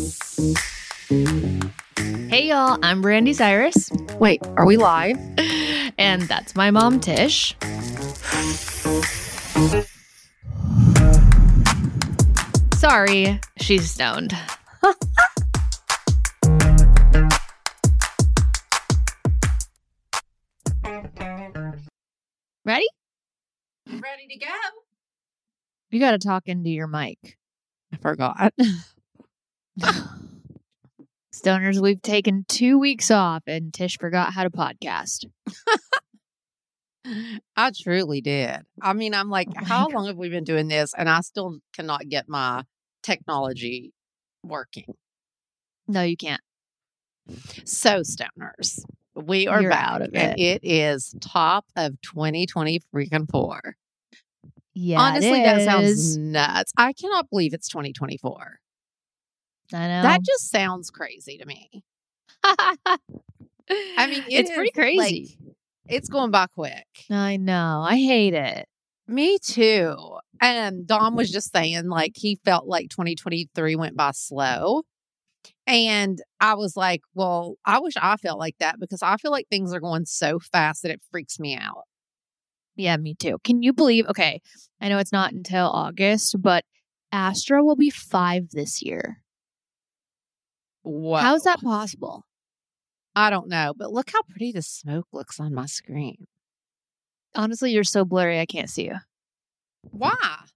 Hey y'all, I'm Brandy Cyrus. Wait, are we live? And that's my mom, Tish. Sorry, she's stoned. Ready? Ready to go. You gotta talk into your mic. I forgot. Stoners, we've taken 2 weeks off and Tish forgot how to podcast. I truly did. I mean, I'm like, how long have we been doing this? And I still cannot get my technology working. No, you can't. So, stoners, we are You're back, out of and it is top of 2020 freaking 4. Yeah, Honestly, it that sounds is. nuts. I cannot believe it's 2024. I know. That just sounds crazy to me. I mean, it's pretty crazy. Like, it's going by quick. I know. I hate it. Me too. And Dom was just saying, like, he felt like 2023 went by slow. And I was like, well, I wish I felt like that because I feel like things are going so fast that it freaks me out. Yeah, me too. Can you believe? Okay, I know it's not until August, but Astra will be 5 this year. Whoa. How's that possible? I don't know, but look how pretty the smoke looks on my screen. Honestly, you're so blurry, I can't see you. Why?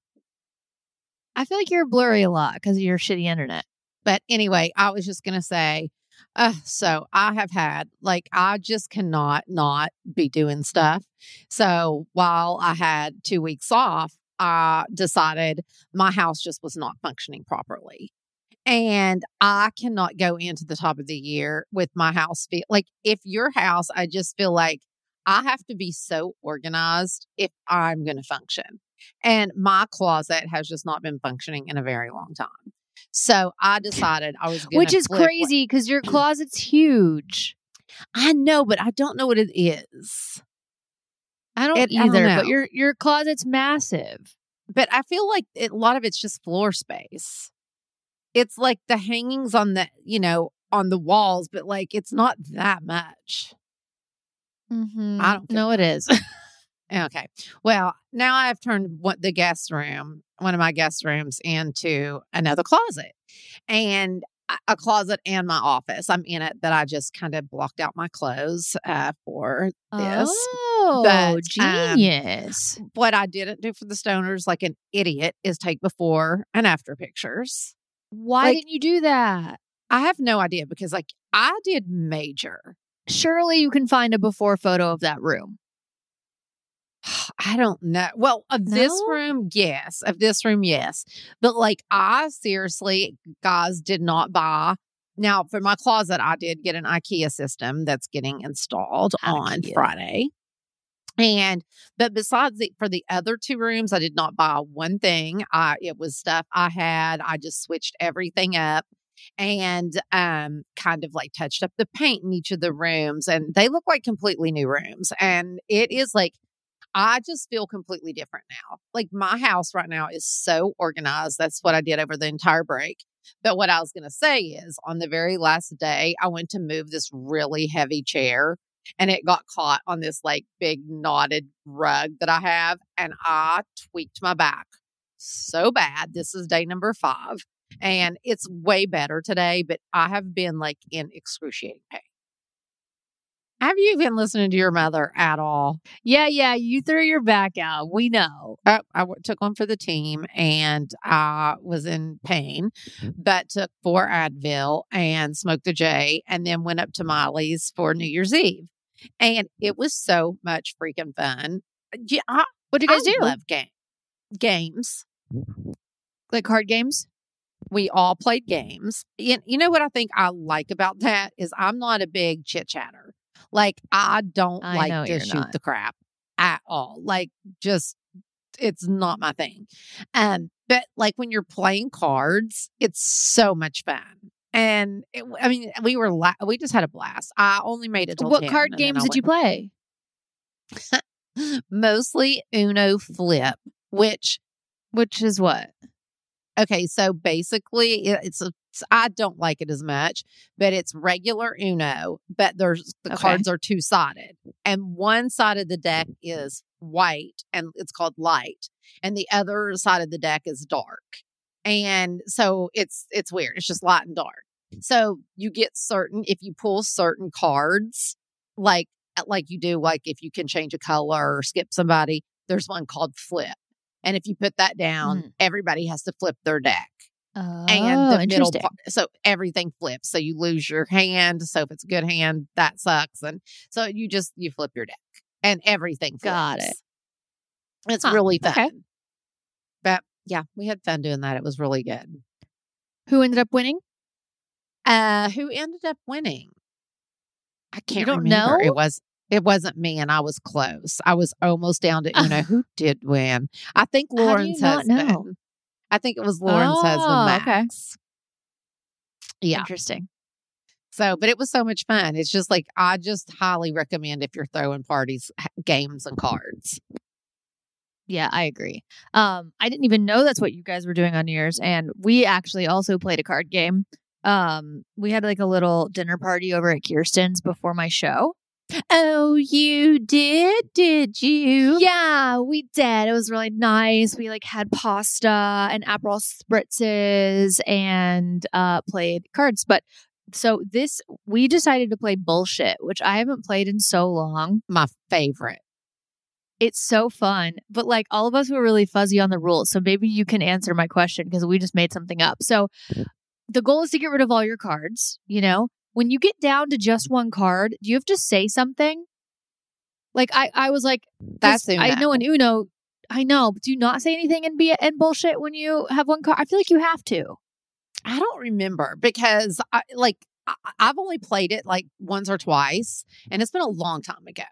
I feel like you're blurry a lot because of your shitty internet. But anyway, I was just going to say, so I have had, like, I just cannot not be doing stuff. So while I had 2 weeks off, I decided my house just was not functioning properly. And I cannot go into the top of the year with my house. Like, if your house, I just feel like I have to be so organized if I'm going to function. And my closet has just not been functioning in a very long time. So I decided I was going to Which is crazy because your closet's huge. I know, but I don't know what it is. I don't either, but your closet's massive. But I feel like a lot of it's just floor space. It's like the hangings on the, on the walls, but like it's not that much. Mm-hmm. I don't know it is. Okay. Well, now I've turned one of my guest rooms into another closet and a closet and my office. I'm in it that I just kind of blocked out my clothes for this. Oh, genius. What I didn't do for the stoners like an idiot is take before and after pictures. Why didn't you do that? I have no idea because I did major. Surely you can find a before photo of that room. I don't know. Well, of this room, yes. Of this room, yes. But I seriously, guys, did not buy. Now, for my closet, I did get an IKEA system that's getting installed on Friday. But besides for the other 2 rooms, I did not buy one thing. It was stuff I had. I just switched everything up and kind of touched up the paint in each of the rooms. And they look like completely new rooms. And it is I just feel completely different now. My house right now is so organized. That's what I did over the entire break. But what I was going to say is on the very last day, I went to move this really heavy chair and it got caught on this big knotted rug that I have. And I tweaked my back so bad. This is day number 5 and it's way better today, but I have been in excruciating pain. Have you been listening to your mother at all? Yeah. You threw your back out. We know. I took one for the team and I was in pain, but took 4 Advil and smoked a J and then went up to Miley's for New Year's Eve. And it was so much freaking fun. Yeah, what did you guys do? I love games. Like card games? We all played games. You know what I think I like about that is I'm not a big chit chatter. I don't like to shoot the crap at all. It's not my thing. But when you're playing cards, it's so much fun. And we just had a blast. I only made it till 10. What card games did you play? Mostly Uno Flip, which is what? Okay, so basically, I don't like it as much, but it's regular Uno, but the Okay. cards are two-sided, and one side of the deck is white, and it's called light, and the other side of the deck is dark, and so it's weird. It's just light and dark. So you get if you pull certain cards, like you do, like if you can change a color or skip somebody, there's one called flip. And if you put that down, everybody has to flip their deck. Oh, And the middle interesting. part, so everything flips. So you lose your hand. So if it's a good hand, that sucks. And so you flip your deck and everything flips. Got it. It's really fun. Okay. But yeah, we had fun doing that. It was really good. Who ended up winning? Who ended up winning? I can't You don't remember. know? It wasn't me, and I was close. I was almost down to who did win. I think How do you Lauren's not husband. know? I think it was Lauren's husband, okay. Max. Yeah. Interesting. So, but it was so much fun. It's just like, I just highly recommend if you're throwing parties, games and cards. Yeah, I agree. I didn't even know that's what you guys were doing on New Year's, and we actually also played a card game. We had like a little dinner party over at Kirsten's before my show. Oh, you did you? Yeah, we did. It was really nice. We like had pasta and Aperol spritzes and played cards. But so we decided to play Bullshit, which I haven't played in so long. My favorite. It's so fun, but like all of us were really fuzzy on the rules. So maybe you can answer my question because we just made something up. So the goal is to get rid of all your cards, When you get down to just one card, do you have to say something? Like I was like, that's Uno. I know in Uno, I know, but do you not say anything in Bullshit when you have one card? I feel like you have to. I don't remember because I've only played it like once or twice, and it's been a long time ago.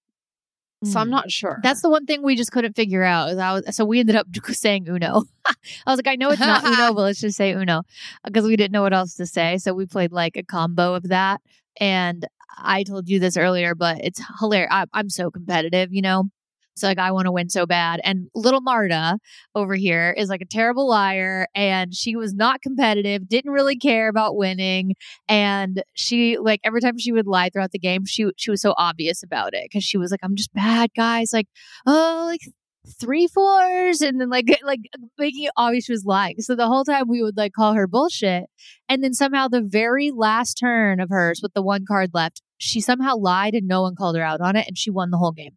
So I'm not sure. That's the one thing we just couldn't figure out. So we ended up saying Uno. I was like, I know it's not Uno, but let's just say Uno because we didn't know what else to say. So we played like a combo of that. And I told you this earlier, but it's hilarious. I'm so competitive, So like I want to win so bad. And little Marta over here is like a terrible liar, and she was not competitive, didn't really care about winning. And she like every time she would lie throughout the game, she was so obvious about it because she was like, I'm just bad, guys. Like, oh, like 3 4s, and then like making it obvious she was lying. So the whole time we would like call her bullshit. And then somehow the very last turn of hers with the one card left, she somehow lied and no one called her out on it, and she won the whole game.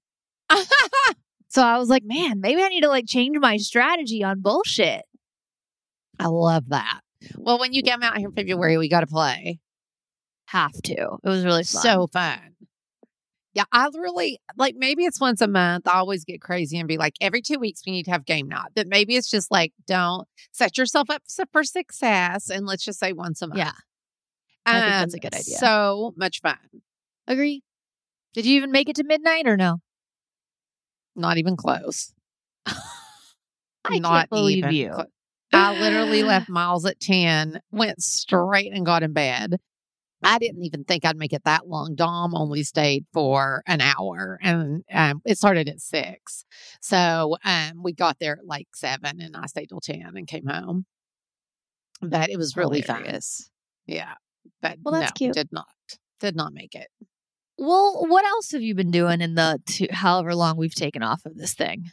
So I was like, man, maybe I need to like change my strategy on Bullshit. I love that. Well, when you come out here in February, we got to play. Have to. It was really fun. So fun. Yeah, I really like, maybe it's once a month. I always get crazy and be like, every 2 weeks we need to have game night. But maybe it's just like, don't set yourself up for success, and let's just say once a month. Yeah. I think that's a good idea. So much fun. Agree. Did you even make it to midnight or no? Not even close. I can't believe you. I literally left Miles at 10, went straight and got in bed. I didn't even think I'd make it that long. Dom only stayed for an hour, and it started at 6. So we got there at like 7, and I stayed till 10 and came home. But it was really fun. Yeah. But that's cute. Did not make it. Well, what else have you been doing in the however long we've taken off of this thing?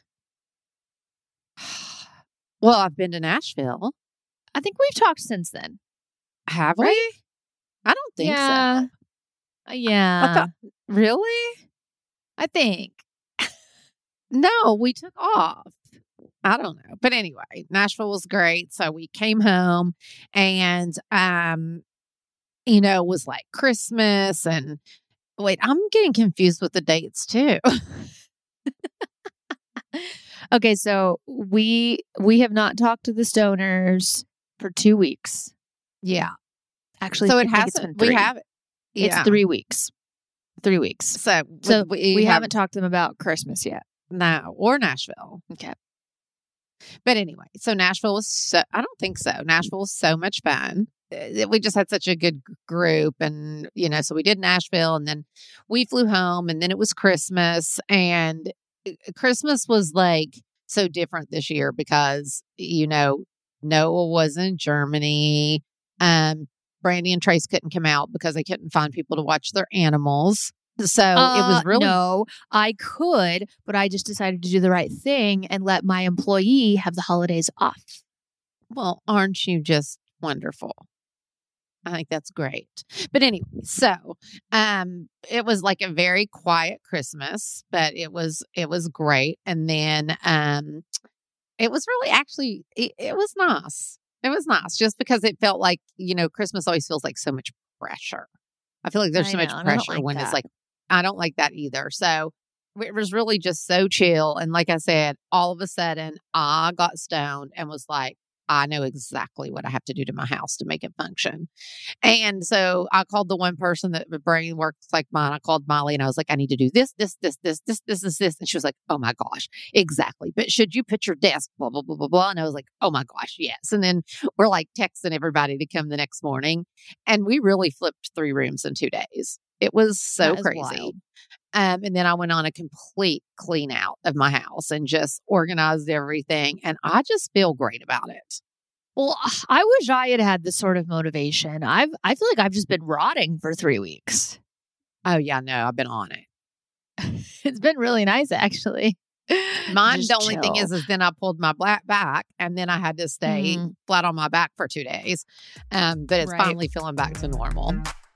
Well, I've been to Nashville. I think we've talked since then. Have we? Right? I don't think so. Yeah. Really? I think. No, we took off. I don't know. But anyway, Nashville was great. So we came home and, it was like Christmas and wait, I'm getting confused with the dates too. Okay, so we have not talked to the Stoners for 2 weeks. Yeah. Actually, so it hasn't. We have it. Yeah. It's 3 weeks. 3 weeks. So we haven't talked to them about Christmas yet. No, or Nashville. Okay. But anyway, so Nashville was I don't think so. Nashville was so much fun. We just had such a good group, and so we did Nashville, and then we flew home, and then it was Christmas, and Christmas was like so different this year because Noah was in Germany. Brandy and Trace couldn't come out because they couldn't find people to watch their animals. So it was really no, I could, but I just decided to do the right thing and let my employee have the holidays off. well, aren't you just wonderful? I think that's great. But anyway, so it was like a very quiet Christmas, but it was great. And then it was really actually it was nice. It was nice just because it felt like, Christmas always feels like so much pressure. I feel like there's so much pressure when it's like, I don't like that either. So it was really just so chill. And like I said, all of a sudden I got stoned and was like, I know exactly what I have to do to my house to make it function. And so I called the one person that brain works like mine. I called Molly and I was like, I need to do this. And she was like, oh my gosh, exactly. But should you put your desk, blah, blah, blah, blah, blah. And I was like, oh my gosh, yes. And then we're like texting everybody to come the next morning. And we really flipped 3 rooms in 2 days. It was so crazy. Wild. And then I went on a complete clean out of my house and just organized everything. And I just feel great about it. Well, I wish I had had this sort of motivation. I feel like I've just been rotting for 3 weeks. Oh, yeah, no, I've been on it. It's been really nice, actually. Mine, Just the only chill. thing is then I pulled my back and then I had to stay flat on my back for 2 days. But it's finally feeling back to normal.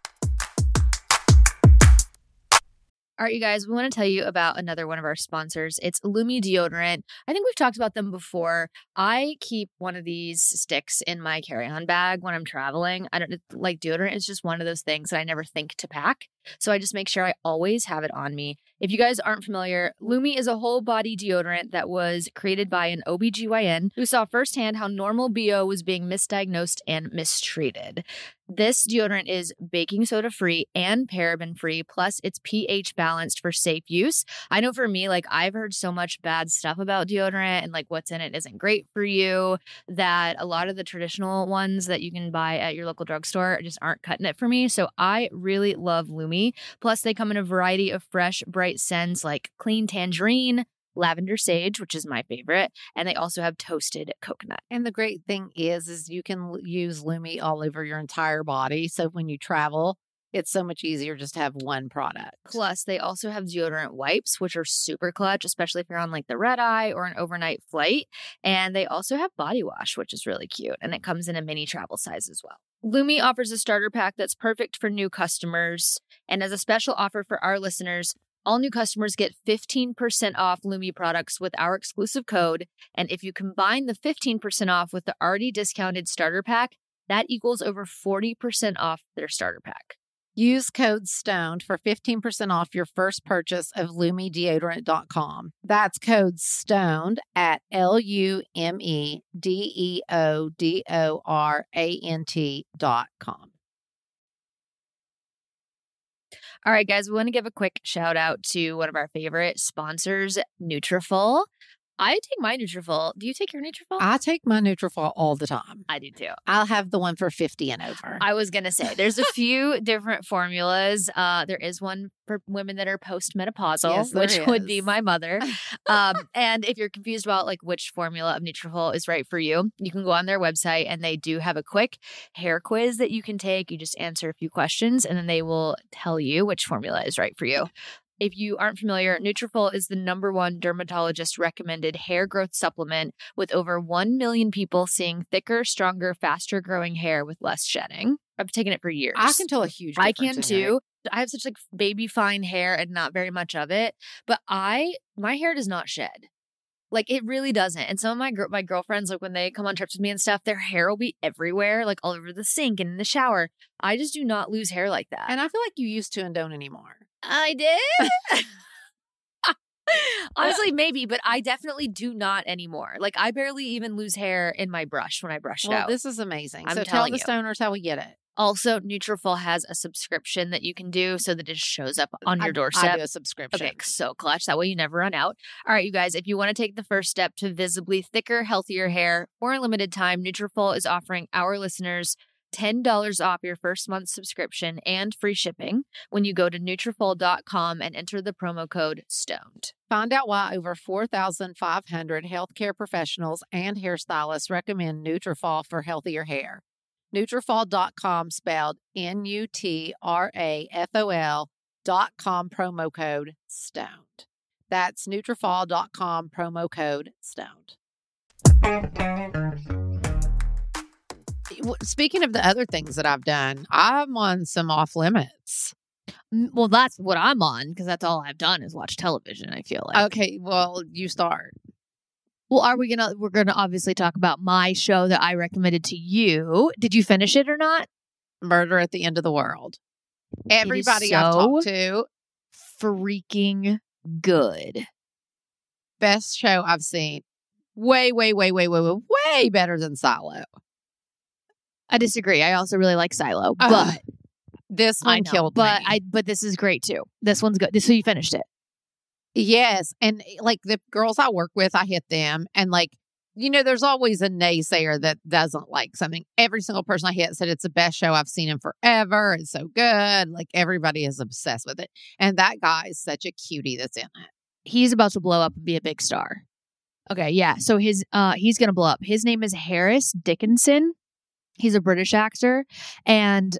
All right, you guys, we want to tell you about another one of our sponsors. It's Lume Deodorant. I think we've talked about them before. I keep one of these sticks in my carry-on bag when I'm traveling. I don't like deodorant. It's just one of those things that I never think to pack. So I just make sure I always have it on me. If you guys aren't familiar, Lume is a whole body deodorant that was created by an OBGYN who saw firsthand how normal BO was being misdiagnosed and mistreated. This deodorant is baking soda free and paraben free, plus it's pH balanced for safe use. I know for me, like I've heard so much bad stuff about deodorant and like what's in it isn't great for you that a lot of the traditional ones that you can buy at your local drugstore just aren't cutting it for me. So I really love Lume. Plus they come in a variety of fresh, bright scents like clean tangerine, lavender sage, which is my favorite, and they also have toasted coconut. And the great thing is you can use Lume all over your entire body. So when you travel, it's so much easier just to have one product. Plus, they also have deodorant wipes, which are super clutch, especially if you're on like the red eye or an overnight flight. And they also have body wash, which is really cute. And it comes in a mini travel size as well. Lume offers a starter pack that's perfect for new customers. And as a special offer for our listeners, all new customers get 15% off Lume products with our exclusive code. And if you combine the 15% off with the already discounted starter pack, that equals over 40% off their starter pack. Use code STONED for 15% off your first purchase of LumeDeodorant.com. That's code STONED at LumeDeodorant.com. All right, guys, we want to give a quick shout out to one of our favorite sponsors, Nutrafol. I take my Nutrafol. Do you take your Nutrafol? I take my Nutrafol all the time. I do too. I'll have the one for 50 and over. I was going to say, there's a few different formulas. There is one for women that are postmenopausal, Yes, which would be my mother. And if you're confused about like which formula of Nutrafol is right for you, you can go on their website and they do have a quick hair quiz that you can take. You just answer a few questions and then they will tell you which formula is right for you. If you aren't familiar, Nutrafol is the #1 dermatologist recommended hair growth supplement with over 1 million people seeing thicker, stronger, faster growing hair with less shedding. I've taken it for years. I can tell a huge difference. I can too. I have such like baby fine hair and not very much of it, but my hair does not shed. Like it really doesn't. And some of my girlfriends, like when they come on trips with me and stuff, their hair will be everywhere, like all over the sink and in the shower. I just do not lose hair like that. And I feel like you used to and don't anymore. I did. Honestly, maybe, but I definitely do not anymore. Like I barely even lose hair in my brush when I brush it out. This is amazing. I'm so tell the you. stoners how we get it. Also, Nutrafol has a subscription that you can do so that it just shows up on your doorstep. I do a subscription. Okay, so clutch. That way you never run out. All right, you guys, if you want to take the first step to visibly thicker, healthier hair for a limited time, Nutrafol is offering our listeners $10 off your first month subscription and free shipping when you go to Nutrafol.com and enter the promo code STONED. Find out why over 4,500 healthcare professionals and hairstylists recommend Nutrafol for healthier hair. Nutrafol.com, spelled Nutrafol.com, promo code STONED. That's Nutrafol.com, promo code STONED. Speaking of the other things that I've done, I'm on some off limits. Well, that's what I'm on because that's all I've done is watch television, I feel like. Okay, well, you start. Well, we're gonna obviously talk about my show that I recommended to you. Did you finish it or not? Murder at the End of the World. Everybody so I've talked to. Freaking good. Best show I've seen. Way better than Silo. I disagree. I also really like Silo, but this one killed me. But this is great too. This one's good. So you finished it. Yes. And like the girls I work with, I hit them. And like, you know, there's always a naysayer that doesn't like something. Every single person I hit said it's the best show I've seen in forever. It's so good. Like everybody is obsessed with it. And that guy is such a cutie that's in it. He's about to blow up and be a big star. Okay, yeah. So he's gonna blow up. His name is Harris Dickinson. He's a British actor, and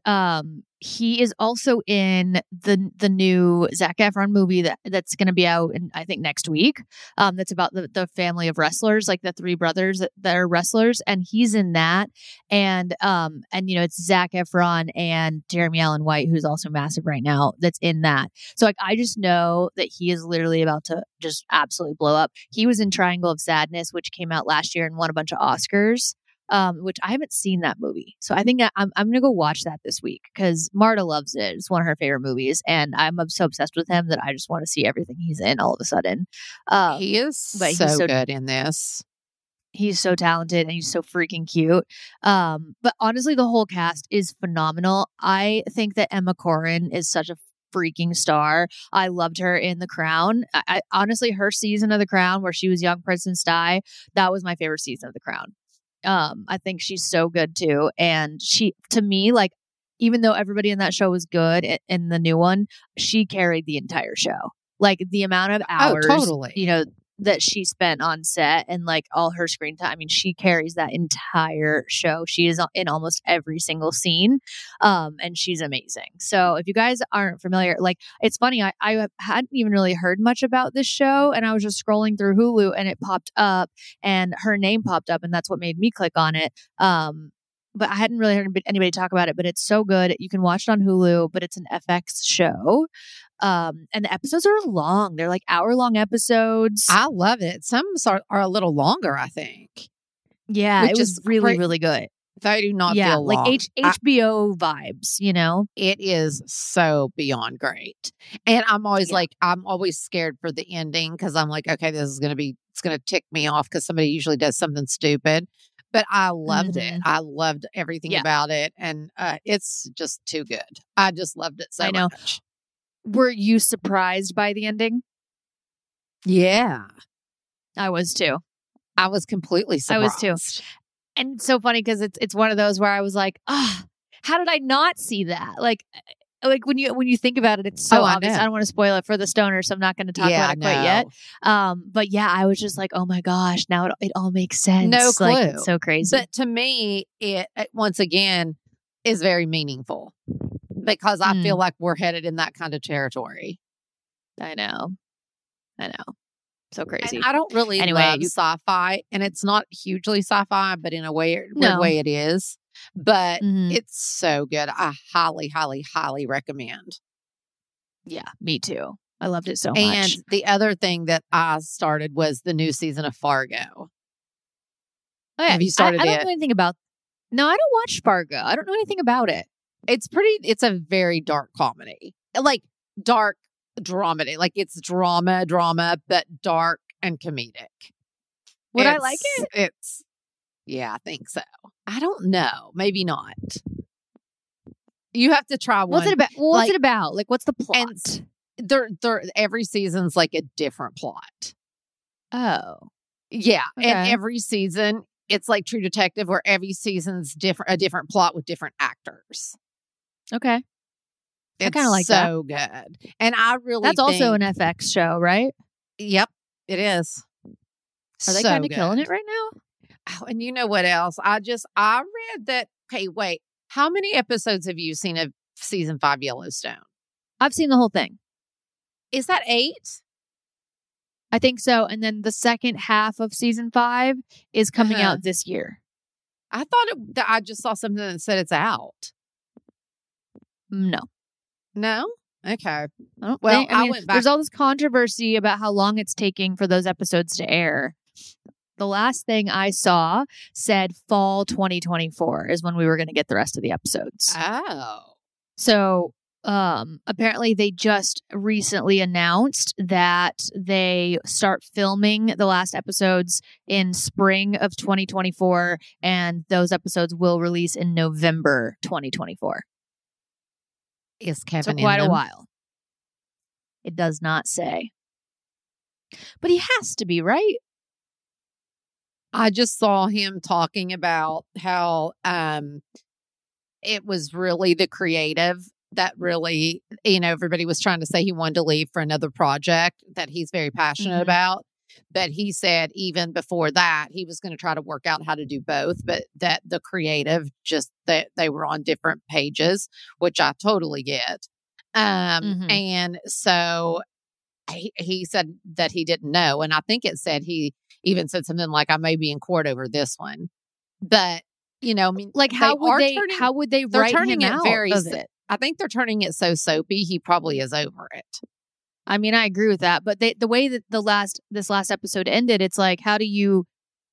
he is also in the new Zac Efron movie that's going to be out I think next week. That's about the family of wrestlers, like the three brothers that are wrestlers, and he's in that. And you know, it's Zac Efron and Jeremy Allen White, who's also massive right now, that's in that. So like, I just know that he is literally about to just absolutely blow up. He was in Triangle of Sadness, which came out last year and won a bunch of Oscars. Which I haven't seen that movie. So I think I'm going to go watch that this week because Marta loves it. It's one of her favorite movies. And I'm so obsessed with him that I just want to see everything he's in all of a sudden. He is so good in this. He's so talented and he's so freaking cute. But honestly, the whole cast is phenomenal. I think that Emma Corrin is such a freaking star. I loved her in The Crown. I honestly, her season of The Crown where she was young Princess Di, that was my favorite season of The Crown. I think she's so good too. And she, to me, like, even though everybody in that show was good in the new one, she carried the entire show. Like the amount of hours, totally. You know, that she spent on set and like all her screen time. I mean, she carries that entire show. She is in almost every single scene. And she's amazing. So if you guys aren't familiar, like it's funny, I hadn't even really heard much about this show and I was just scrolling through Hulu and it popped up and her name popped up and that's what made me click on it. But I hadn't really heard anybody talk about it, but it's so good. You can watch it on Hulu, but it's an FX show. And the episodes are long. They're like hour-long episodes. I love it. Some are a little longer, I think. Yeah, it was really, really good. They do not feel long. Like HBO vibes, you know? It is so beyond great. And I'm always I'm always scared for the ending because I'm like, okay, it's going to tick me off because somebody usually does something stupid. But I loved it. I loved everything about it. And it's just too good. I just loved it so much. Were you surprised by the ending? Yeah. I was too. I was completely surprised. I was too. And it's so funny because it's one of those where I was like, how did I not see that? Like when you think about it, it's so obvious. I don't want to spoil it for the stoners, so I'm not going to talk about it quite yet. But yeah, I was just like, oh my gosh, now it all makes sense. No clue. Like, it's so crazy. But to me, it once again is very meaningful because I feel like we're headed in that kind of territory. I know. So crazy. And I don't really love sci-fi, and it's not hugely sci-fi, but in a weird way it is. But it's so good. I highly, highly, highly recommend. Yeah, me too. I loved it so much. And the other thing that I started was the new season of Fargo. Oh, yeah. Have you started I don't know anything about. No, I don't watch Fargo. I don't know anything about it. It's a very dark comedy. Like dark dramedy. Like it's drama, but dark and comedic. Would I like it? Yeah, I think so. I don't know. Maybe not. You have to try one. What's it about? What's it about? Like, what's the plot? And every season's like a different plot. Oh. Yeah. Okay. And every season, it's like True Detective where every season's a different plot with different actors. Okay. It's I kind of like so good. And I really That's also an FX show, right? Yep. It is. Are they So kind of killing good. it right now? Oh, and you know what else? I read that. Okay, wait. How many episodes have you seen of season 5 Yellowstone? I've seen the whole thing. Is that 8? I think so. And then the second half of season 5 is coming out this year. I thought that I just saw something that said it's out. No. No? Okay. I Well, mean, went back. there's all this controversy about how long it's taking for those episodes to air. The last thing I saw said fall 2024 is when we were going to get the rest of the episodes. Oh. So apparently they just recently announced that they start filming the last episodes in spring of 2024, and those episodes will release in November 2024. Is Kevin so quite in a them? while. It does not say. But he has to be, right? I just saw him talking about how it was really the creative that really, everybody was trying to say he wanted to leave for another project that he's very passionate about. But he said even before that, he was going to try to work out how to do both, but that the creative, just that they were on different pages, which I totally get. And so he said that he didn't know. And I think it said he even said something like, I may be in court over this one. But, I mean, like how would they write him out of it? I think they're turning it so soapy, he probably is over it. I mean, I agree with that. But the way that this last episode ended, it's like, how do you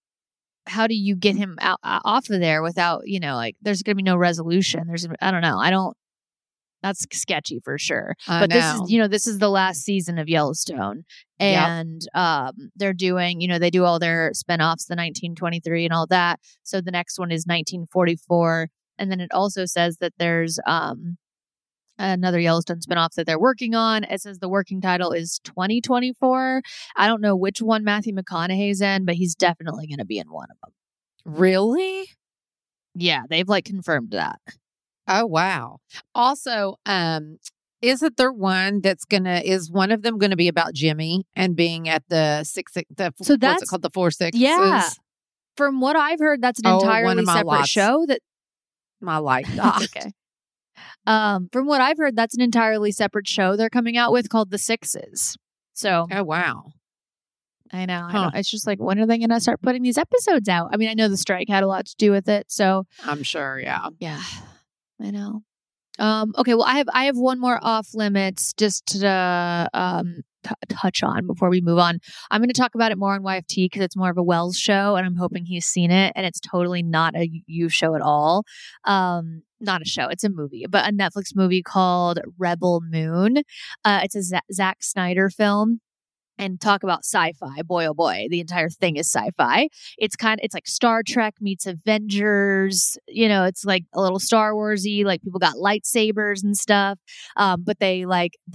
get him out off of there without, there's going to be no resolution. I don't know. That's sketchy for sure. But this is the last season of Yellowstone. And they're doing, they do all their spinoffs, the 1923 and all that. So the next one is 1944. And then it also says that there's another Yellowstone spinoff that they're working on. It says the working title is 2024. I don't know which one Matthew McConaughey's in, but he's definitely going to be in one of them. Really? Yeah, they've confirmed that. Oh, wow. Also, isn't there one is one of them going to be about Jimmy and being at the what's it called? The 4 6? Yeah. From what I've heard, that's an entirely separate show. My life. Okay. From what I've heard, that's an entirely separate show they're coming out with called The Sixes. So. Oh, wow. I know. It's just when are they going to start putting these episodes out? I mean, I know the strike had a lot to do with it. So. I'm sure. Yeah. Yeah. I know. Okay. Well, I have one more off limits just to touch on before we move on. I'm going to talk about it more on YFT because it's more of a Wells show, and I'm hoping he's seen it. And it's totally not a you show at all. Not a show. It's a movie, but a Netflix movie called Rebel Moon. It's a Zack Snyder film. And talk about sci-fi. Boy, oh boy, the entire thing is sci-fi. It's like Star Trek meets Avengers. It's like a little Star Warsy. People got lightsabers and stuff. But they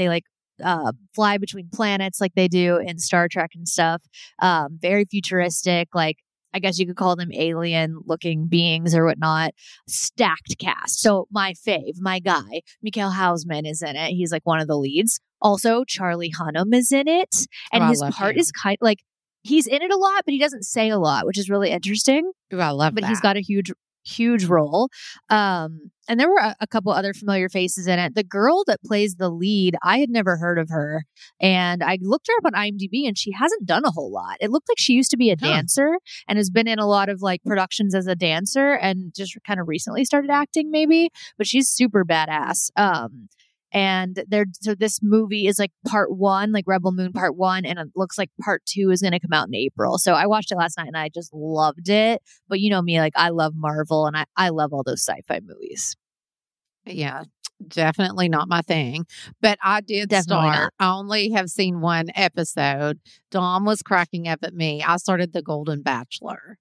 fly between planets like they do in Star Trek and stuff. Very futuristic. I guess you could call them alien looking beings or whatnot. Stacked cast. So my fave, my guy, Mikael Hausman is in it. He's one of the leads. Also, Charlie Hunnam is in it. And his part is he's in it a lot, but he doesn't say a lot, which is really interesting. Ooh, I love that. But he's got a huge role. And there were a couple other familiar faces in it. The girl that plays the lead, I had never heard of her. And I looked her up on IMDb and she hasn't done a whole lot. It looked like she used to be a dancer and has been in a lot of productions as a dancer and just kind of recently started acting maybe, but she's super badass. And so this movie is part 1, Rebel Moon part 1, and it looks like part 2 is going to come out in April. So I watched it last night and I just loved it. But you know me, I love Marvel and I love all those sci-fi movies. Yeah, definitely not my thing. But I did start. I only have seen one episode. Dom was cracking up at me. I started The Golden Bachelor.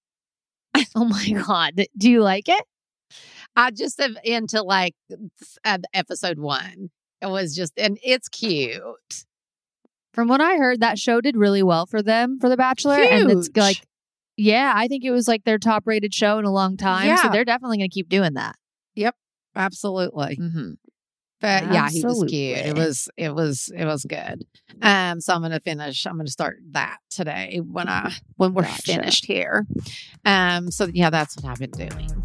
Oh my God. Do you like it? I just am into episode 1. It was and it's cute. From what I heard, that show did really well for them for The Bachelor. Huge. And it's I think it was their top rated show in a long time. Yeah. So they're definitely going to keep doing that. Yep, absolutely. Mm-hmm. But yeah, he was cute. Absolutely. It was good. So I'm gonna start that today when we're Gotcha. finished here. So yeah, that's what I've been doing.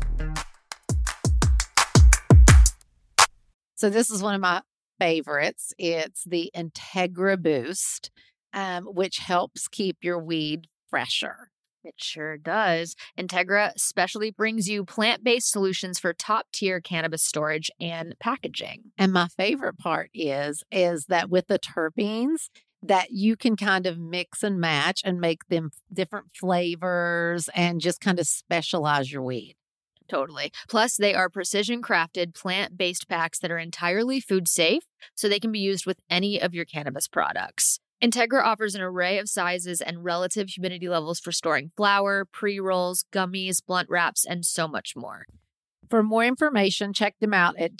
So this is one of my favorites. It's the Integra Boost, which helps keep your weed fresher. It sure does. Integra specially brings you plant-based solutions for top-tier cannabis storage and packaging. And my favorite part is that with the terpenes, that you can kind of mix and match and make them different flavors and just kind of specialize your weed. Totally. Plus, they are precision-crafted plant-based packs that are entirely food safe, so they can be used with any of your cannabis products. Integra offers an array of sizes and relative humidity levels for storing flour, pre-rolls, gummies, blunt wraps, and so much more. For more information, check them out at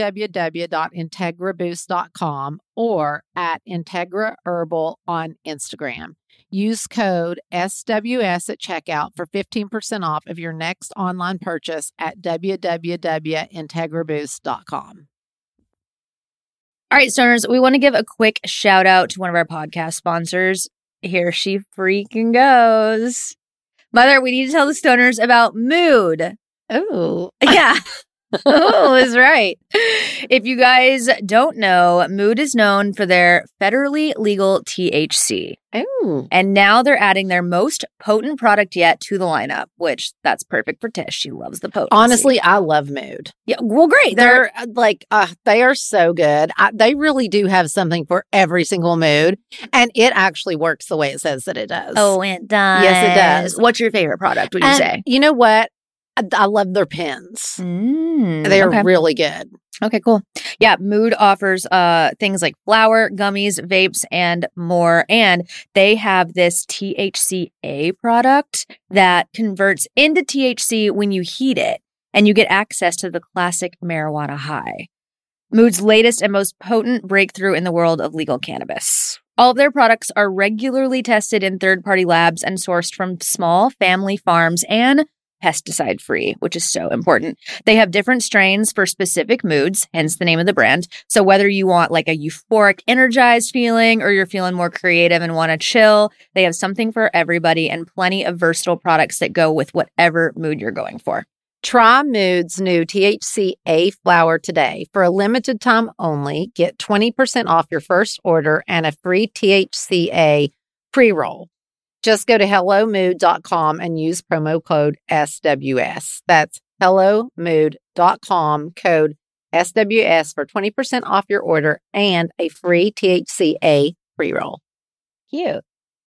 www.integraboost.com or at Integra Herbal on Instagram. Use code SWS at checkout for 15% off of your next online purchase at www.integraboost.com. All right, stoners, we want to give a quick shout out to one of our podcast sponsors. Here she freaking goes. Mother, we need to tell the stoners about Mood. Oh, Yeah. Oh, is right. If you guys don't know, Mood is known for their federally legal THC. oh, And now they're adding their most potent product yet to the lineup, which that's perfect for Tish. She loves the potency. honestly, I love Mood. Yeah, well, great. They're they are so good. They really do have something for every single mood, and it actually works the way it says that it does. Oh, it does. Yes, it does. What's your favorite product, would you And say? you know what? I love their pens. They're Okay. really good. Okay, cool. Yeah, Mood offers things like flour, gummies, vapes, and more. And they have this THCA product that converts into THC when you heat it, and you get access to the classic marijuana high. Mood's latest and most potent breakthrough in the world of legal cannabis. All of their products are regularly tested in third-party labs and sourced from small family farms and pesticide free, which is so important. They have different strains for specific moods, hence the name of the brand. So whether you want like a euphoric, energized feeling or you're feeling more creative and want to chill, they have something for everybody and plenty of versatile products that go with whatever mood you're going for. Try Mood's new THCA flower today. For a limited time only, get 20% off your first order and a free THCA pre-roll. Just go to hellomood.com and use promo code SWS. That's hellomood.com, code SWS for 20% off your order and a free THCA pre-roll. Cute.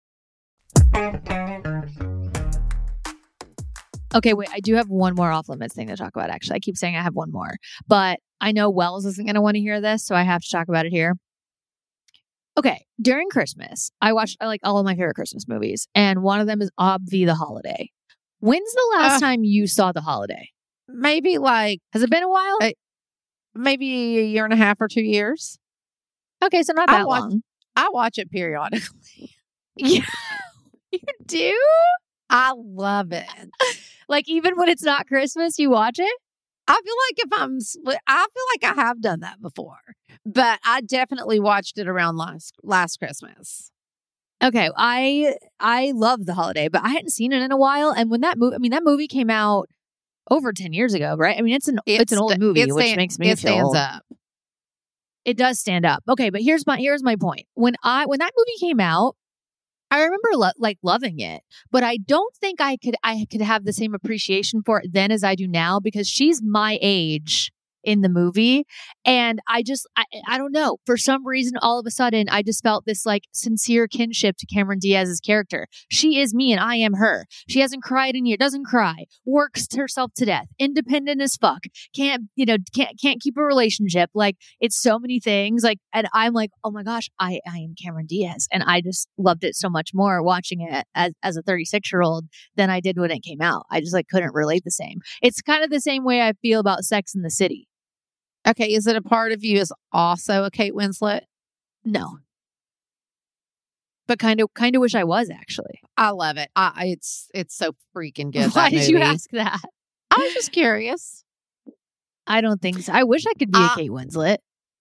Okay, wait, I do have one more off limits thing to talk about, actually. I keep saying I have one more, but I know Wells isn't going to want to hear this, so I have to talk about it here. Okay, during Christmas, I watched like all of my favorite Christmas movies, and one of them is Obvi the Holiday. When's the last time you saw The Holiday? Maybe like, Has it been a while? maybe a year and a half or 2 years. Okay, so not that long. I watch it periodically. Yeah, you do? I love it. Like even when it's not Christmas, you watch it? I feel like I feel like I have done that before, but I definitely watched it around last Christmas. Okay, I love The Holiday, but I hadn't seen it in a while. And when that movie came out over 10 years ago, right? I mean, it's an old movie, which makes me feel stands old. up. It does stand up. Okay, but here's my point. When that movie came out, I remember loving it, but I don't think I could have the same appreciation for it then as I do now because she's my age in the movie. And I don't know. For some reason, all of a sudden, I just felt this like sincere kinship to Cameron Diaz's character. She is me and I am her. She hasn't cried in years, doesn't cry, works herself to death, independent as fuck, can't keep a relationship. Like it's so many things. Like, and I'm like, oh my gosh, I am Cameron Diaz. And I just loved it so much more watching it as a 36-year-old than I did when it came out. I just like couldn't relate the same. It's kind of the same way I feel about Sex and the City. Okay, is it a part of you is also a Kate Winslet? No. But kind of wish I was actually. I love it. It's so freaking good. Why that did you movie. ask that? I was just curious. I don't think so. I wish I could be a Kate Winslet.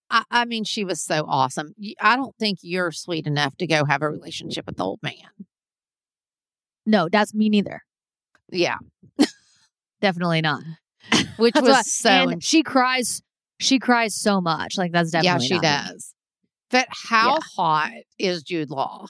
I mean, she was so awesome. I don't think you're sweet enough to go have a relationship with the old man. No, that's me neither. Yeah. Definitely not. Which was so. And she cries so much. Like, that's definitely she not me. does. But how hot is Jude Law?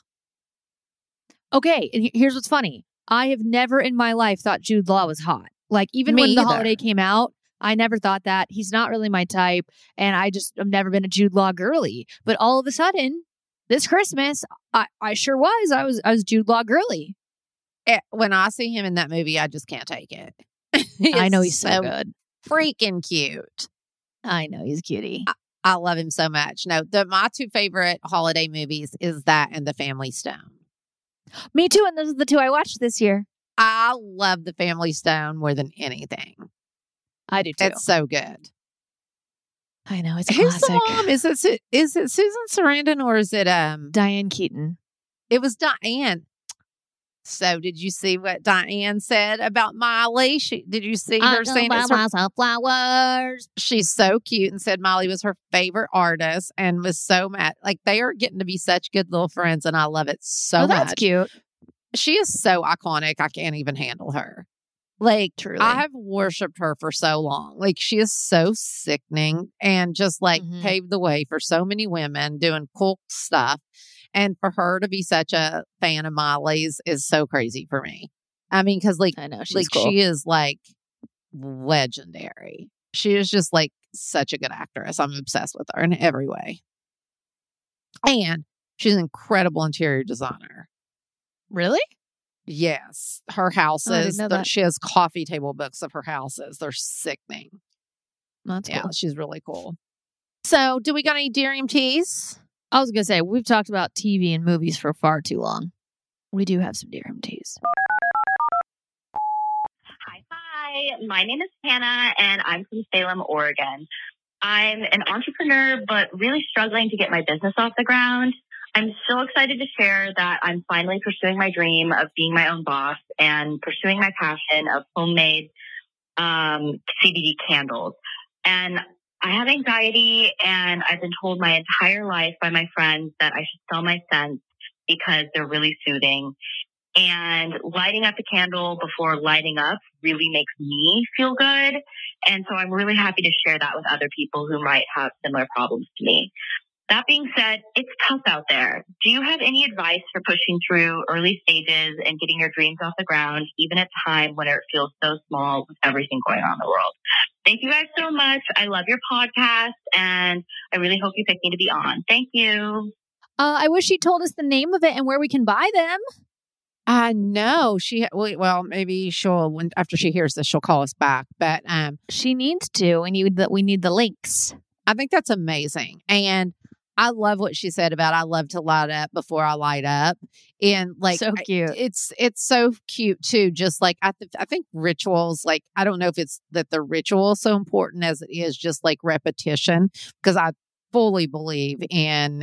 Okay, and here's what's funny. I have never in my life thought Jude Law was hot. Like, even Me when The either. Holiday came out, I never thought that. He's not really my type, and I've never been a Jude Law girly. But all of a sudden, this Christmas, I sure was. I was Jude Law girly. When I see him in that movie, I just can't take it. I know he's so good. Freaking cute. I know he's cutie. I love him so much. No, my two favorite holiday movies is that and The Family Stone. Me too, and those are the two I watched this year. I love The Family Stone more than anything. I do too. It's so good. I know, it's a Who's classic. the mom? Is it Susan Sarandon or is it Diane Keaton? It was Diane. So did you see what Diane said about Miley? Did you see her saying flowers? She's so cute and said Miley was her favorite artist and was so mad. Like, they are getting to be such good little friends, and I love it so much. That's cute. She is so iconic. I can't even handle her. Like, truly, I have worshipped her for so long. Like, she is so sickening and just paved the way for so many women doing cool stuff. And for her to be such a fan of Miley's is so crazy for me. I mean, because I know she's cool. she is legendary. She is just such a good actress. I'm obsessed with her in every way. And she's an incredible interior designer. Really? Yes. Her houses, she has coffee table books of her houses. They're sickening. That's cool. She's really cool. So, do we got any Dear MTs? I was going to say, we've talked about TV and movies for far too long. We do have some Dear MTs. Hi. My name is Hannah, and I'm from Salem, Oregon. I'm an entrepreneur, but really struggling to get my business off the ground. I'm so excited to share that I'm finally pursuing my dream of being my own boss and pursuing my passion of homemade CBD candles. And I have anxiety, and I've been told my entire life by my friends that I should sell my scents because they're really soothing. And lighting up a candle before lighting up really makes me feel good. And so I'm really happy to share that with other people who might have similar problems to me. That being said, it's tough out there. Do you have any advice for pushing through early stages and getting your dreams off the ground, even at a time when it feels so small with everything going on in the world? Thank you guys so much. I love your podcast, and I really hope you pick me to be on. Thank you. I wish she told us the name of it and where we can buy them. I know maybe she'll, after she hears this, she'll call us back. But she needs to. We need the links. I think that's amazing, and I love what she said about I love to light up before I light up, and so cute. It's so cute too. Just I think rituals. I don't know if it's that the ritual is so important as it is just repetition, because I fully believe in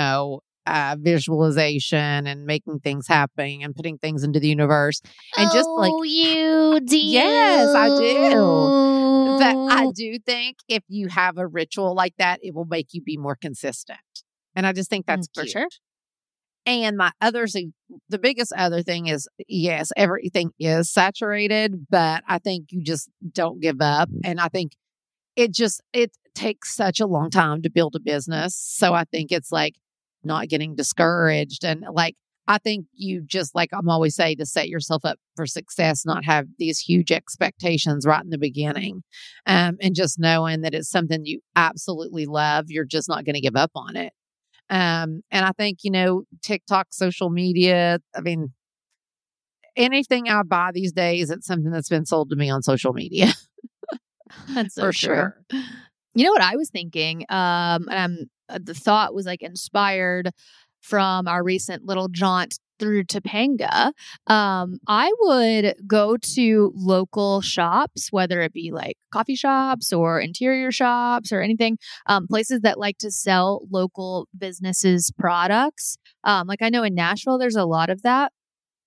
visualization and making things happen and putting things into the universe. And you do. Yes, I do. But I do think if you have a ritual like that, it will make you be more consistent. And I just think that's for cute. sure. And the biggest other thing is, yes, everything is saturated, but I think you just don't give up. And I think it takes such a long time to build a business. So I think it's not getting discouraged. And I think you just, I'm always say, to set yourself up for success, not have these huge expectations right in the beginning. And just knowing that it's something you absolutely love, you're just not going to give up on it. And I think, TikTok, social media, I mean, anything I buy these days, it's something that's been sold to me on social media. That's so for true. sure. You know what I was thinking? And the thought was inspired from our recent little jaunt through Topanga. I would go to local shops, whether it be coffee shops or interior shops or anything, places that like to sell local businesses products. I know in Nashville, there's a lot of that.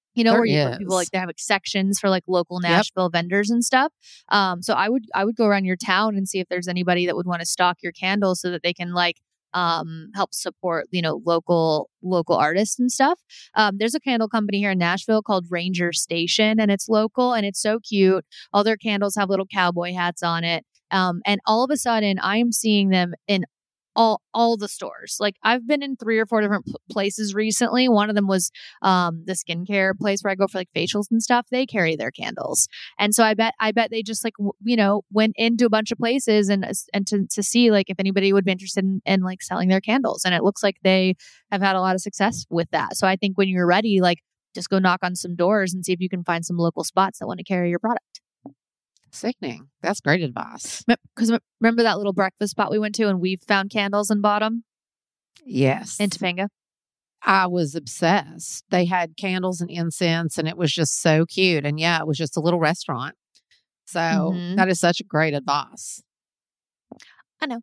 You know, There where people is. like they have like sections for like local Yep. Nashville vendors and stuff. So I would go around your town and see if there's anybody that would want to stock your candles so that they can like help support, you know, local artists and stuff. There's a candle company here in Nashville called Ranger Station, and it's local and it's so cute. All their candles have little cowboy hats on it. And all of a sudden I am seeing them in all the stores. Like I've been in 3 or 4 different places recently. One of them was the skincare place where I go for like facials and stuff. They carry their candles. And so I bet they just like you know, went into a bunch of places and to see like if anybody would be interested in like selling their candles. And it looks like they have had a lot of success with that. So I think when you're ready, like just go knock on some doors and see if you can find some local spots that want to carry your product. Sickening. That's great advice. Because remember that little breakfast spot we went to and we found candles and bought them Yes. in Topanga? I was obsessed. They had candles and incense, and it was just so cute. And yeah, it was just a little restaurant. So Mhm. that is such great advice. I know.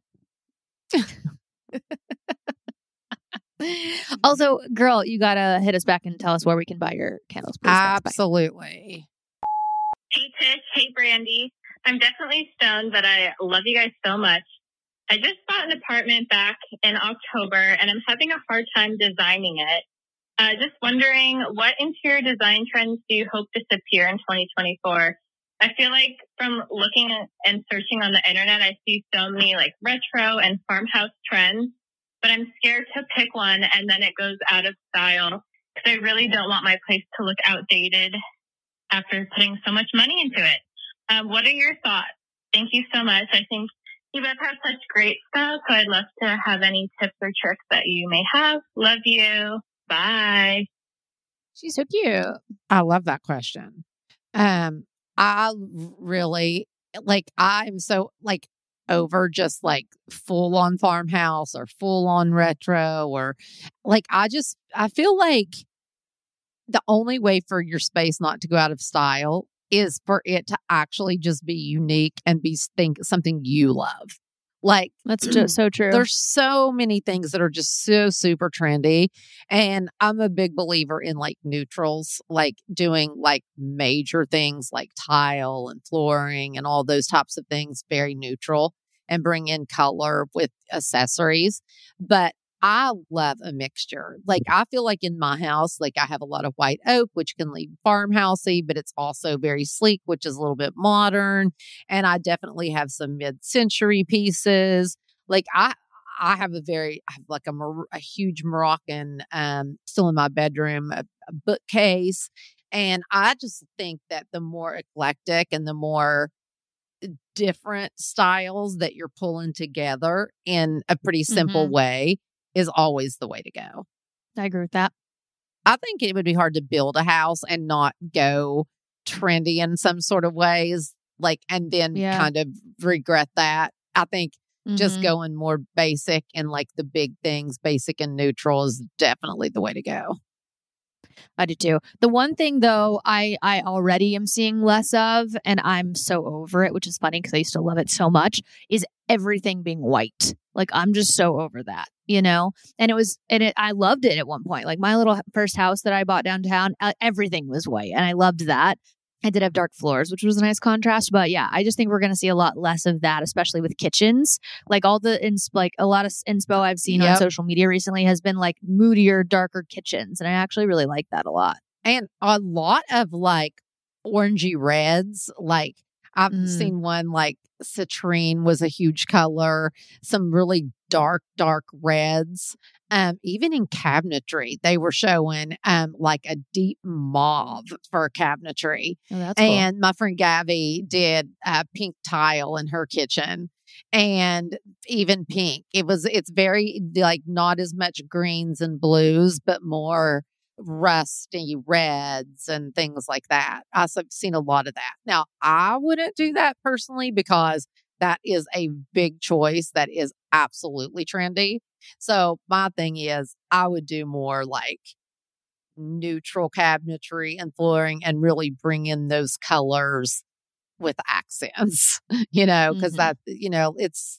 Also, girl, you gotta hit us back and tell us where we can buy your candles, please. Thanks, bye. Absolutely. Hey Tish, hey Brandy. I'm definitely stoned, but I love you guys so much. I just bought an apartment back in October and I'm having a hard time designing it. Just wondering, what interior design trends do you hope disappear in 2024? I feel like from looking and searching on the internet, I see so many like retro and farmhouse trends, but I'm scared to pick one and then it goes out of style because I really don't want my place to look outdated after putting so much money into it. What are your thoughts? Thank you so much. I think you both have such great stuff, so I'd love to have any tips or tricks that you may have. Love you. Bye. She's so cute. I love that question. I really like, I'm so like over just like full on farmhouse or full on retro or like, I feel like the only way for your space not to go out of style is for it to actually just be unique and be something you love. Like That's just so true. there's so many things that are just so super trendy. And I'm a big believer in like neutrals, like doing like major things like tile and flooring and all those types of things, very neutral, and bring in color with accessories. But I love a mixture. Like I feel like in my house, like I have a lot of white oak, which can leave farmhousey, but it's also very sleek, which is a little bit modern. And I definitely have some mid-century pieces. Like I have like a huge Moroccan, still in my bedroom, a bookcase. And I just think that the more eclectic and the more different styles that you're pulling together in a pretty simple way is always the way to go. I agree with that. I think it would be hard to build a house and not go trendy in some sort of ways, like, and then kind of regret that. I think just going more basic and like the big things, basic and neutral, is definitely the way to go. I do too. The one thing though, I already am seeing less of, and I'm so over it, which is funny because I used to love it so much, is everything being white. Like I'm just so over that, you know? And I loved it at one point. Like my little first house that I bought downtown, everything was white and I loved that. I did have dark floors, which was a nice contrast. But yeah, I just think we're going to see a lot less of that, especially with kitchens. Like a lot of inspo I've seen on social media recently has been like moodier, darker kitchens. And I actually really like that a lot. And a lot of like orangey reds. Like I've seen one like citrine was a huge color, some really dark reds. Even in cabinetry, they were showing like a deep mauve for cabinetry. Oh, that's cool. And my friend Gabby did pink tile in her kitchen, and even pink. It's very like not as much greens and blues, but more rusty reds and things like that. I've seen a lot of that. Now, I wouldn't do that personally because that is a big choice that is absolutely trendy. So my thing is I would do more like neutral cabinetry and flooring and really bring in those colors with accents, because that, it's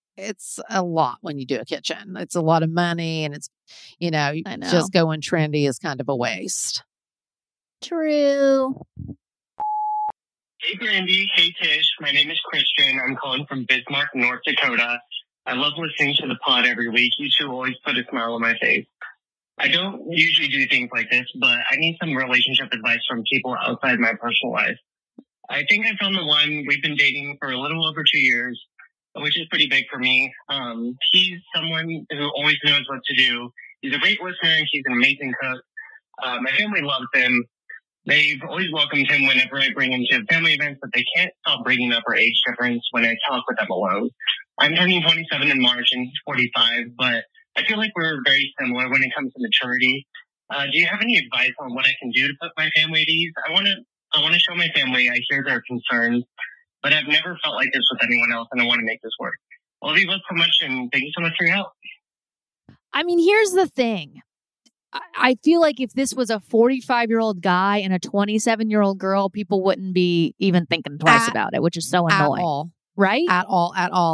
a lot when you do a kitchen. It's a lot of money and it's, I know. just going trendy is kind of a waste. True. Hey, Brandy. Hey, Tish. My name is Christian. I'm calling from Bismarck, North Dakota. I love listening to the pod every week. You two always put a smile on my face. I don't usually do things like this, but I need some relationship advice from people outside my personal life. I think I found the one. We've been dating for a little over 2 years, which is pretty big for me. He's someone who always knows what to do. He's a great listener. He's an amazing cook. My family loves him. They've always welcomed him whenever I bring him to family events, but they can't stop bringing up our age difference when I talk with them alone. I'm turning 27 in March and he's 45, but I feel like we're very similar when it comes to maturity. Do you have any advice on what I can do to put my family at ease? I want to show my family I hear their concerns, but I've never felt like this with anyone else, and I want to make this work. I love you both so much, and thank you so much for your help. I mean, here's the thing. I feel like if this was a 45-year-old guy and a 27-year-old girl, people wouldn't be even thinking twice about it, which is so annoying. At all. Right? At all.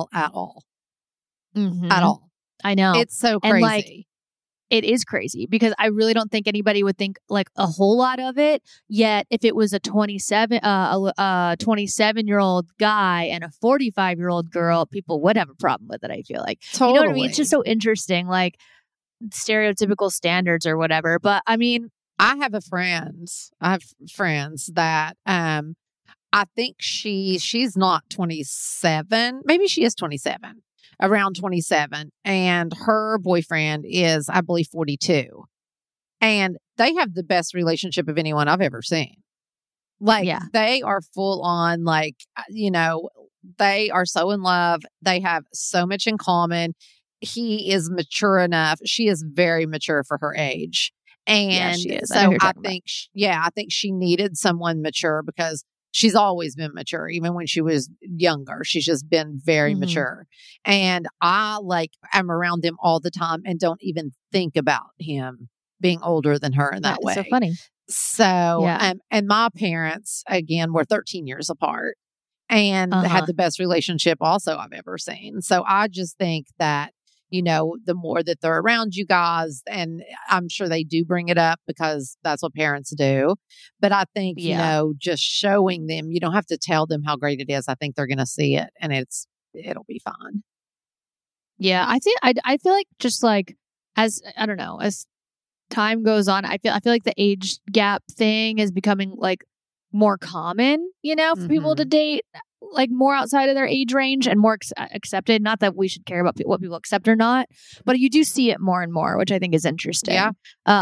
Mm-hmm. At all. I know. It's so crazy. And like, it is crazy because I really don't think anybody would think like a whole lot of it. Yet if it was a 27-year-old guy and a 45-year-old girl, people would have a problem with it, I feel like. Totally. You know what I mean? It's just so interesting, like stereotypical standards or whatever. But I mean, I have friends that I think she's not 27. Maybe she is 27. Around 27, and her boyfriend is, I believe, 42. And they have the best relationship of anyone I've ever seen. Like, they are full on, like, they are so in love. They have so much in common. He is mature enough. She is very mature for her age. And she is. So I think she needed someone mature because she's always been mature, even when she was younger. She's just been very mature. And I'm around them all the time and don't even think about him being older than her in that way. So funny. So, and my parents, again, were 13 years apart and had the best relationship also I've ever seen. So I just think that, the more that they're around you guys, and I'm sure they do bring it up because that's what parents do. But I think, just showing them, you don't have to tell them how great it is. I think they're going to see it and it'll be fun. Yeah. I feel like just like, as time goes on, I feel like the age gap thing is becoming like more common, for people to date like more outside of their age range and more accepted. Not that we should care about what people accept or not, but you do see it more and more, which I think is interesting. Yeah.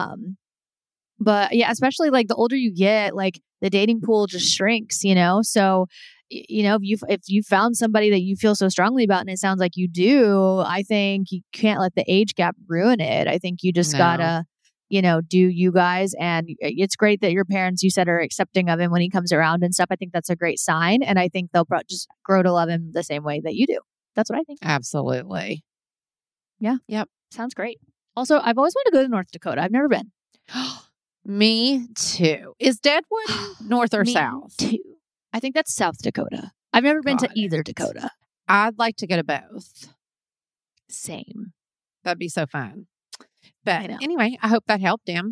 But yeah, especially like the older you get, like the dating pool just shrinks, so if you found somebody that you feel so strongly about, and it sounds like you do, I think you can't let the age gap ruin it. I think you just gotta do you guys. And it's great that your parents, you said, are accepting of him when he comes around and stuff. I think that's a great sign. And I think they'll just grow to love him the same way that you do. That's what I think. Absolutely. Yeah. Yep. Sounds great. Also, I've always wanted to go to North Dakota. I've never been. Me too. Is Deadwood north or south? Too. I think that's South Dakota. I've never been to either Dakota. I'd like to go to both. Same. That'd be so fun. But anyway, I hope that helped him.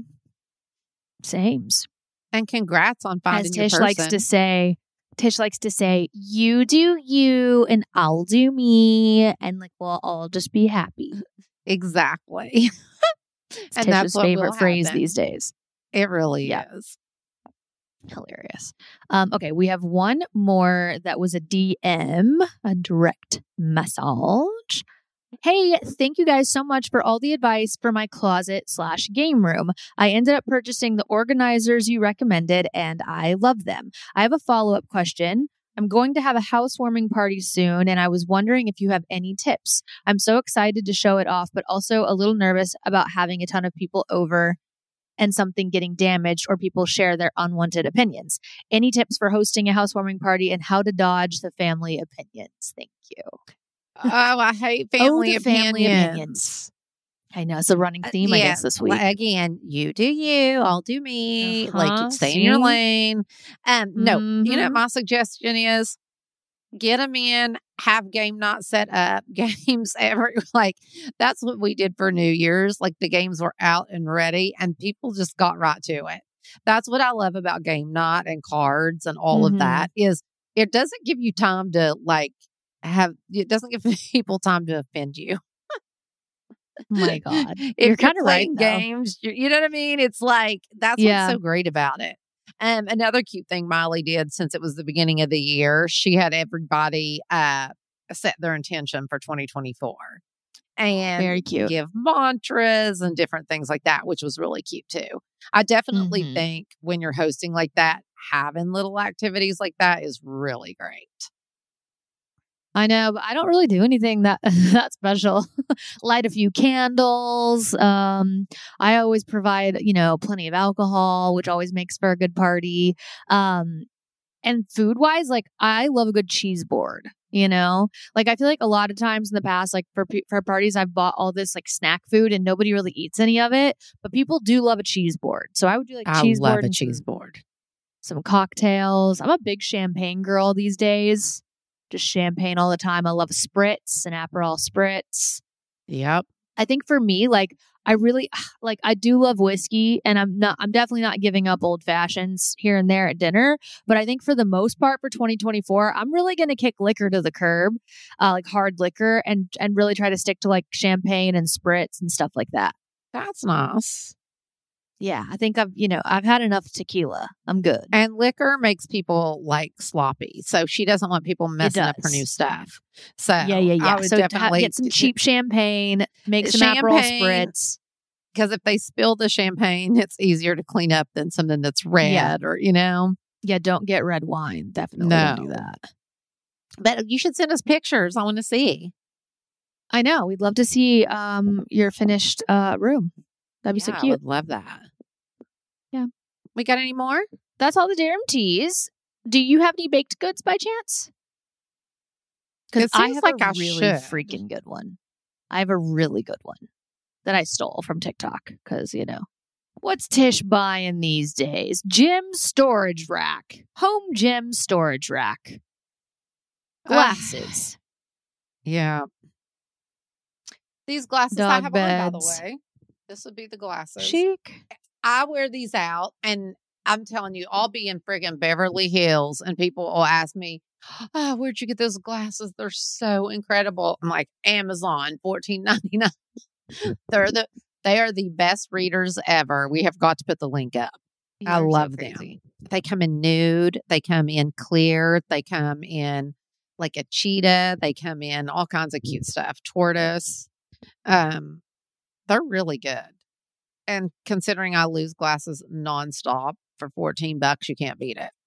Sames. And congrats on finding your person. Tish likes to say, you do you and I'll do me. And like, we'll all just be happy. Exactly. And Tish's that's favorite phrase these days. It really is. Hilarious. Okay, we have one more that was a DM, a direct message. Hey, thank you guys so much for all the advice for my closet/game room. I ended up purchasing the organizers you recommended and I love them. I have a follow-up question. I'm going to have a housewarming party soon and I was wondering if you have any tips. I'm so excited to show it off, but also a little nervous about having a ton of people over and something getting damaged or people share their unwanted opinions. Any tips for hosting a housewarming party and how to dodge the family opinions? Thank you. Oh, I hate family opinions. I know. It's a running theme, I guess, this week. Again, you do you, I'll do me. Like, stay in your lane. No, my suggestion is get them in, have game night set up, games that's what we did for New Year's. Like, the games were out and ready, and people just got right to it. That's what I love about game night and cards and all of that is it doesn't give you time to it doesn't give people time to offend you. Oh my God. If You're kind of right. playing games, you know what I mean? It's like, that's what's so great about it. Another cute thing Miley did since it was the beginning of the year, she had everybody set their intention for 2024 and very cute. Give mantras and different things like that, which was really cute too. I definitely think when you're hosting like that, having little activities like that is really great. I know, but I don't really do anything that special. Light a few candles. I always provide, plenty of alcohol, which always makes for a good party. And food wise, like I love a good cheese board. Like I feel like a lot of times in the past, like for parties, I've bought all this like snack food and nobody really eats any of it, but people do love a cheese board. So I would do like cheese board. I love a cheese board. Some cocktails. I'm a big champagne girl these days. Just champagne all the time. I love a spritz, an Aperol spritz. Yep. I think for me, like I really I do love whiskey, and I'm definitely not giving up old fashions here and there at dinner. But I think for the most part for 2024, I'm really going to kick liquor to the curb, like hard liquor, and really try to stick to like champagne and spritz and stuff like that. That's nice. Yeah, I think I've had enough tequila. I'm good. And liquor makes people like sloppy. So she doesn't want people messing up her new stuff. So yeah. I would so definitely get some cheap champagne, make some Aperol spritz. Because if they spill the champagne, it's easier to clean up than something that's red or, Yeah, don't get red wine. Definitely don't do that. But you should send us pictures. I want to see. I know. We'd love to see your finished room. That'd be so cute. I would love that. Yeah. We got any more? That's all the Darum Teas. Do you have any baked goods by chance? Because I have a really freaking good one. I have a really good one that I stole from TikTok. Because, what's Tish buying these days? Gym storage rack. Home gym storage rack. Glasses. Yeah. These glasses I have on, by the way. This would be the glasses. Chic. I wear these out, and I'm telling you, I'll be in friggin' Beverly Hills, and people will ask me, "Oh, where'd you get those glasses? They're so incredible." I'm like, Amazon, $14.99. They are the best readers ever. We have got to put the link up. I love them. They come in nude. They come in clear. They come in like a cheetah. They come in all kinds of cute stuff. Tortoise. They're really good. And considering I lose glasses nonstop for $14, you can't beat it.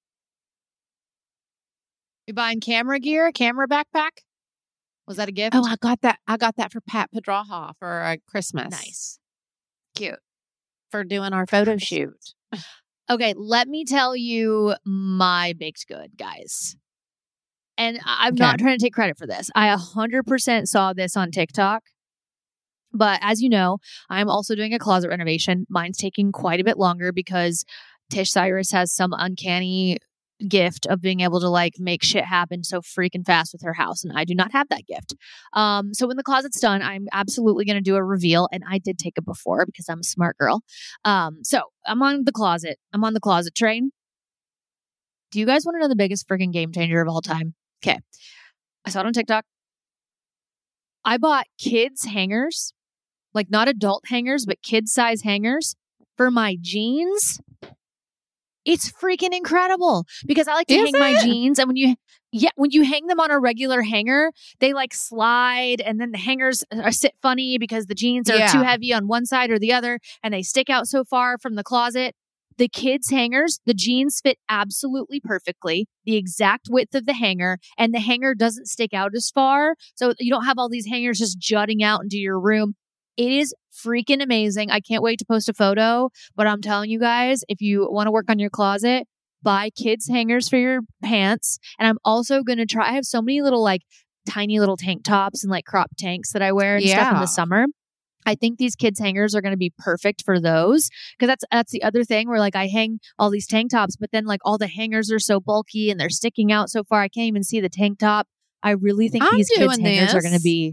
You buying camera gear, camera backpack? Was that a gift? Oh, I got that for Pat Pedraja for Christmas. Nice. Cute. For doing our photo shoot. Okay, let me tell you my baked good, guys. And I'm not trying to take credit for this. I 100% saw this on TikTok. But as you know, I'm also doing a closet renovation. Mine's taking quite a bit longer because Tish Cyrus has some uncanny gift of being able to like make shit happen so freaking fast with her house. And I do not have that gift. So when the closet's done, I'm absolutely going to do a reveal. And I did take it before because I'm a smart girl. So I'm on the closet train. Do you guys want to know the biggest freaking game changer of all time? Okay. I saw it on TikTok. I bought kids hangers. Like not adult hangers, but kid size hangers for my jeans. It's freaking incredible because I like to hang my jeans. And when you hang them on a regular hanger, they like slide and then the hangers sit funny because the jeans are too heavy on one side or the other and they stick out so far from the closet. The kids hangers, the jeans fit absolutely perfectly, the exact width of the hanger, and the hanger doesn't stick out as far. So you don't have all these hangers just jutting out into your room. It is freaking amazing. I can't wait to post a photo, but I'm telling you guys, if you want to work on your closet, buy kids hangers for your pants. And I'm also going to try, I have so many little like tiny little tank tops and like crop tanks that I wear and stuff in the summer. I think these kids hangers are going to be perfect for those because that's the other thing where like I hang all these tank tops, but then like all the hangers are so bulky and they're sticking out so far. I can't even see the tank top. I really think these kids hangers are going to be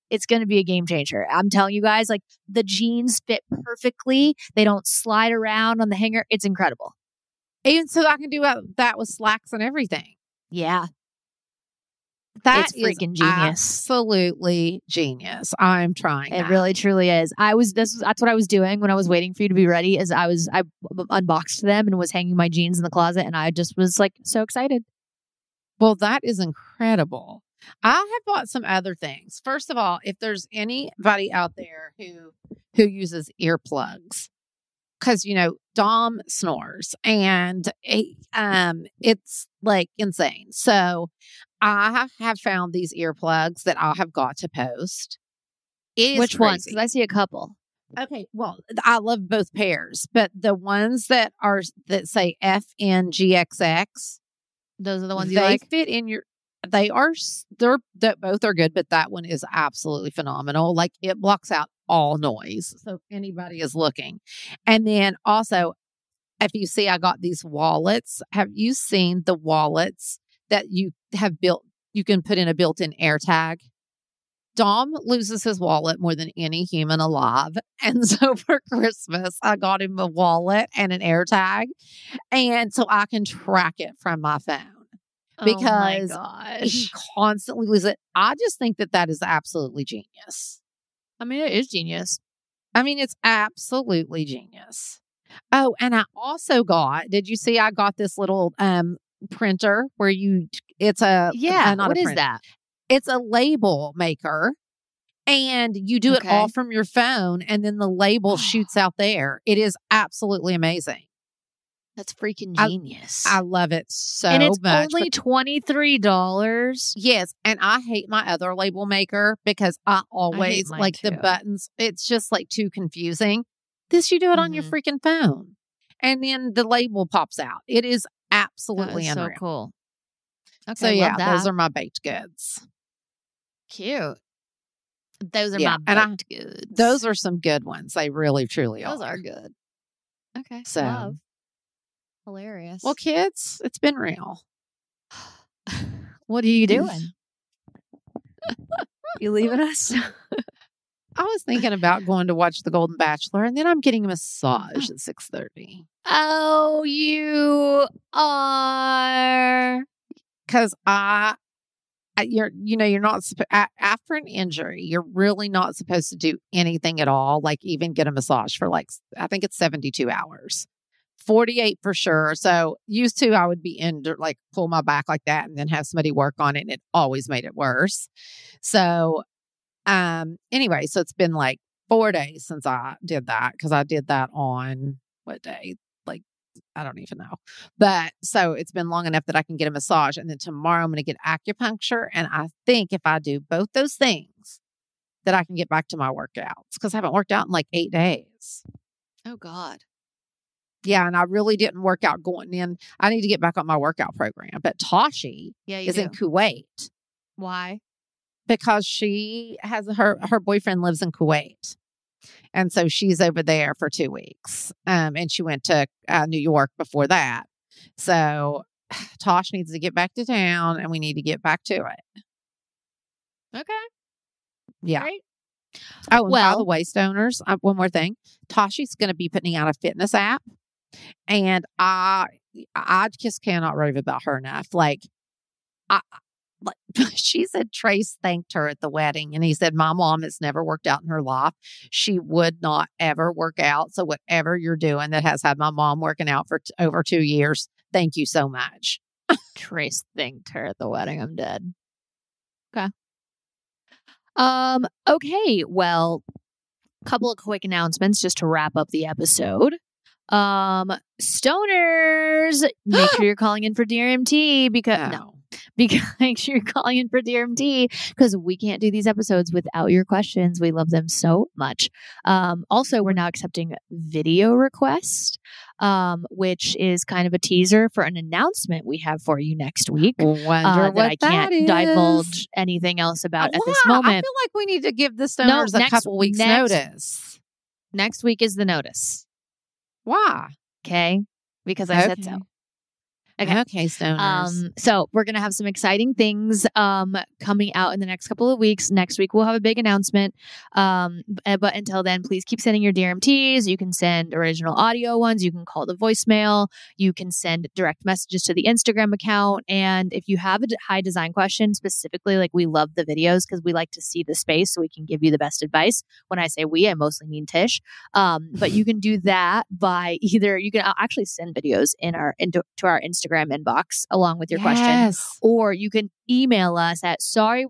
it's going to be a game changer. I'm telling you guys, like the jeans fit perfectly. They don't slide around on the hanger. It's incredible. Even so, I can do that with slacks and everything. Yeah. That It's freaking is genius. absolutely genius. I'm trying. It that. really truly is. That's what I was doing when I was waiting for you to be ready is I unboxed them and was hanging my jeans in the closet and I just was like so excited. Well, that is incredible. I have bought some other things. First of all, if there's anybody out there who uses earplugs, because Dom snores and it's like insane. So I have found these earplugs that I have got to post. Which ones? Because I see a couple. Okay, well, I love both pairs, but the ones that say FNGXX, those are the ones you they like. fit in your. Both are good, but that one is absolutely phenomenal. Like it blocks out all noise, so if anybody is looking. And then also, if you see, I got these wallets. Have you seen the wallets that you have built? You can put in a built-in AirTag. Dom loses his wallet more than any human alive. And so for Christmas, I got him a wallet and an AirTag. And so I can track it from my phone because he constantly loses it. I just think that is absolutely genius. I mean, it is genius. I mean, it's absolutely genius. Oh, and I also did you see I got this little printer where it's a what is that? It's a label maker and you do it all from your phone and then the label shoots out there. It is absolutely amazing. That's freaking genius. I love it so much. And it's only $23. Yes. And I hate my other label maker because I always like the buttons. It's just like too confusing. This, you do it on your freaking phone and then the label pops out. It is absolutely unreal. So cool. Okay, so yeah, those are my baked goods. Cute. Those are my baked goods. Those are some good ones. They really, truly are. Those are good. Okay. So love. Hilarious. Well, kids, it's been real. What are you doing? You leaving us? I was thinking about going to watch The Golden Bachelor, and then I'm getting a massage at 6:30. Oh, you are. Because you're not after an injury, you're really not supposed to do anything at all, like even get a massage for I think it's 72 hours. 48 for sure. So used to, I would be pull my back like that and then have somebody work on it. And it always made it worse. So, anyway, so it's been 4 days since I did that. Cause I did that on what day? I don't even know. But so it's been long enough that I can get a massage. And then tomorrow I'm going to get acupuncture. And I think if I do both those things, that I can get back to my workouts because I haven't worked out in 8 days. Oh God. Yeah, and I really didn't work out going in. I need to get back on my workout program. But Tashi is in Kuwait. Why? Because she has her boyfriend lives in Kuwait. And so she's over there for 2 weeks. And she went to New York before that. So Tosh needs to get back to town and we need to get back to it. Okay. Yeah. Great. Oh, and by the way, stoners, one more thing. Tashi's going to be putting out a fitness app. And I just cannot rave about her enough. She said Trace thanked her at the wedding and he said, my mom has never worked out in her life. She would not ever work out. So whatever you're doing that has had my mom working out for over 2 years, thank you so much. Trace thanked her at the wedding. I'm dead. Okay. Okay. Well, a couple of quick announcements just to wrap up the episode. Stoners, make sure you're calling in for DRMT because make sure you're calling in for DRMT because we can't do these episodes without your questions. We love them so much. Also, we're now accepting video requests, which is kind of a teaser for an announcement we have for you next week. Wonder what I can't divulge anything else about at this moment. I feel like we need to give the stoners a couple weeks notice. Next week is the notice. Why? Okay. Because I said so. Okay, stoners. So we're going to have some exciting things coming out in the next couple of weeks. Next week, we'll have a big announcement. But until then, please keep sending your DRMTs. You can send original audio ones. You can call the voicemail. You can send direct messages to the Instagram account. And if you have a high design question, specifically, like we love the videos because we like to see the space so we can give you the best advice. When I say we, I mostly mean Tish. But you can do that by either, you can actually send videos to our Instagram inbox along with your question, or you can email us at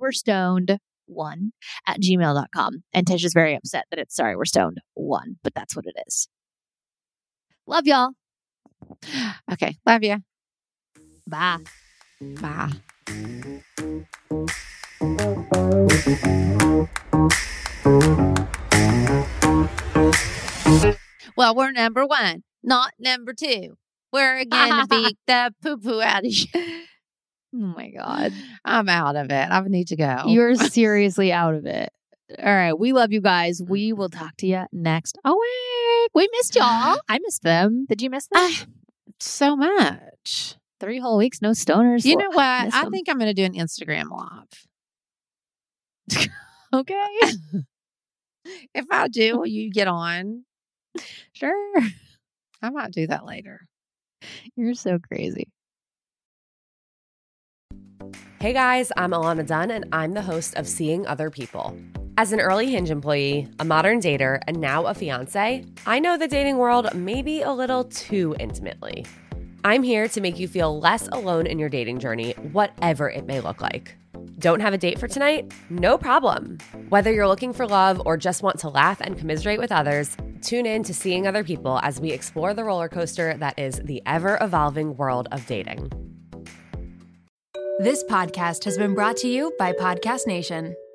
sorrywe'restoned1@gmail.com. And Tish is very upset that it's sorry we're stoned 1, but that's what it is. Love y'all. Okay. Love you. Bye. Bye. Well, we're number 1, not number 2. We're going to beat the poo-poo out of you. Oh my God. I'm out of it. I need to go. You're seriously out of it. All right. We love you guys. We will talk to you next week. We missed y'all. I missed them. Did you miss them? So much. 3 whole weeks, no stoners. You know what? I think I'm going to do an Instagram live. Okay. If I do, will you get on? Sure. I might do that later. You're so crazy. Hey guys, I'm Alana Dunn, and I'm the host of Seeing Other People. As an early Hinge employee, a modern dater, and now a fiance, I know the dating world maybe a little too intimately. I'm here to make you feel less alone in your dating journey, whatever it may look like. Don't have a date for tonight? No problem. Whether you're looking for love or just want to laugh and commiserate with others, tune in to Seeing Other People as we explore the roller coaster that is the ever-evolving world of dating. This podcast has been brought to you by Podcast Nation.